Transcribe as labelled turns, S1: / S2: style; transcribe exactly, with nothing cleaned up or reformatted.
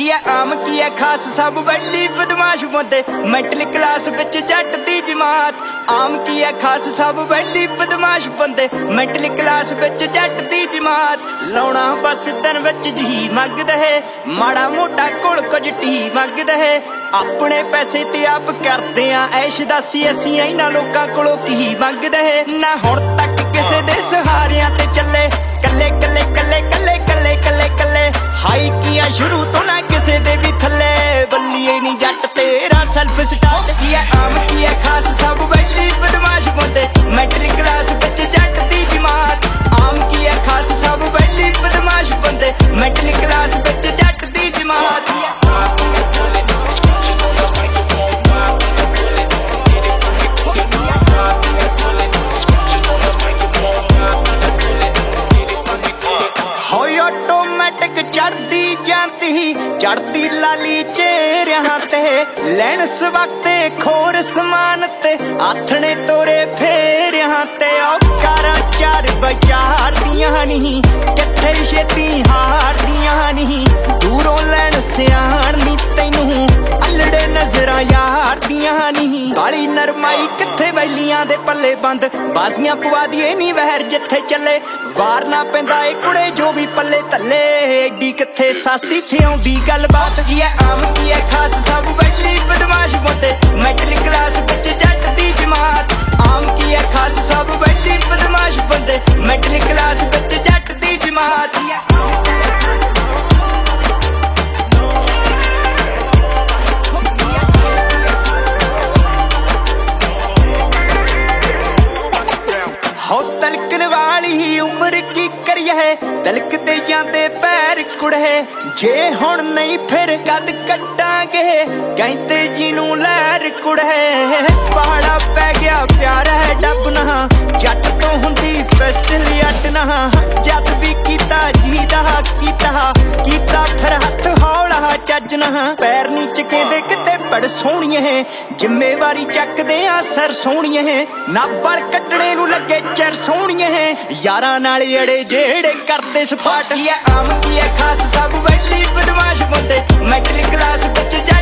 S1: की है आम की है खास सब वड्डी बदमाश बंदे मैंटल क्लास विच जट दी जमात। आम की है खास सब वड्डी बदमाश बंदे मैंटल क्लास विच जट दी जमात। लाउणा बस दिन विच जी मंगदा है माड़ा मोटा कोल कुछ टी मंगदा है। अपने पैसे ते आप करदे आ ऐश दासी असीं इन्हां लोकां कोलों की मंगदा है। ना हुण तक किसे दे सहारियां ते चले कल्ले कल्ले कल्ले कल्ले कल्ले कल्ले कल्ले हाई किया शुरू तो ना किसे दे भी थल्ले। बल्लिए नी जट तेरा सेल्फ स्टार्ट की है आम की है खास सब वड्डी बदमाश बंदे मैंटल क्लास विच जट दी जमात। आम की है खास सब वड्डी बदमाश बंदे मैंटल क्लास विच जट दी जमात। चढ़ती जाती चढ़ती लाली चेहरियां ते लैन सवक्ते खोर समान ते आथने तोरे फेरियां ते औकारां चार बचार दियां नहीं किथे छेती हार दियां नहीं। दूरों लैन सियाणनी तैनू अल्लड़े नजरां यार दियां नहीं। काली नरमाई किथे बैलियां दे पल्ले बंद बाजियां पवा दिए नी वहर जिथे चले वार ना पैंदा ए कुड़े जो भी पल्ले तले। एडी किथे सस्ती थे आउंदी गलबात की है आम की है खास सब वड्डी बदमाश बंदे मैंटल क्लास विच जट दी जमात। आम की है खास सब वड्डी बदमाश बंदे मैंटल क्लास विच जट दी जमात। हो तलकन वाली ही उम्र की करिए है तलकते जाते पैर कुड़े जे हुण नहीं फिर कद कट्टांगे कहते जिनू लहर कुड़े। पहाड़ा पै गया प्यार है डब ना जट तो हुंदी पिस्टल अट ना जद भी कीता जीदा कीता कीता फिर हथ हौला चज ना। पैर नी चकेंदे किते बड़ सोहणिए है जिम्मेवारी चकदे आ सर सोहणिए है ना बल कट्टणे नू लगे चर सोहणिए है यारां नाल अड़े जेड़े करदे सपाट की है आम की है खास सब वड्डी बदमाश बंदे मैंटल क्लास विच